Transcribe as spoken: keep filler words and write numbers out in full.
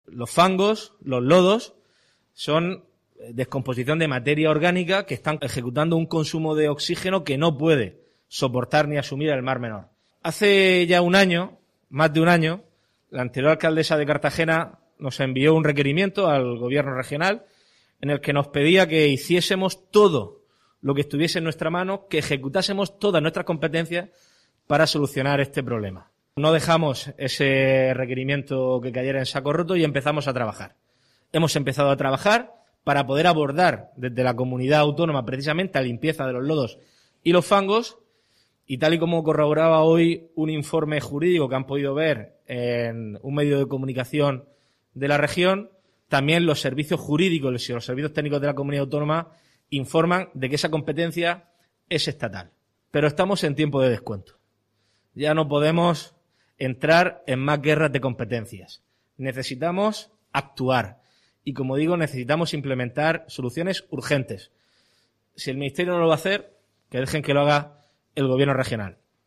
Los fangos, los lodos, son descomposición de materia orgánica que están ejecutando un consumo de oxígeno que no puede soportar ni asumir el Mar Menor. Hace ya un año, más de un año, la anterior alcaldesa de Cartagena nos envió un requerimiento al gobierno regional en el que nos pedía que hiciésemos todo lo que estuviese en nuestra mano, que ejecutásemos todas nuestras competencias para solucionar este problema. No dejamos ese requerimiento que cayera en saco roto y empezamos a trabajar. Hemos empezado a trabajar para poder abordar desde la comunidad autónoma precisamente la limpieza de los lodos y los fangos, y tal y como corroboraba hoy un informe jurídico que han podido ver en un medio de comunicación de la región, también los servicios jurídicos y los servicios técnicos de la comunidad autónoma informan de que esa competencia es estatal. Pero estamos en tiempo de descuento. Ya no podemos entrar en más guerras de competencias. Necesitamos actuar. Y como digo, necesitamos implementar soluciones urgentes. Si el Ministerio no lo va a hacer, que dejen que lo haga el Gobierno regional.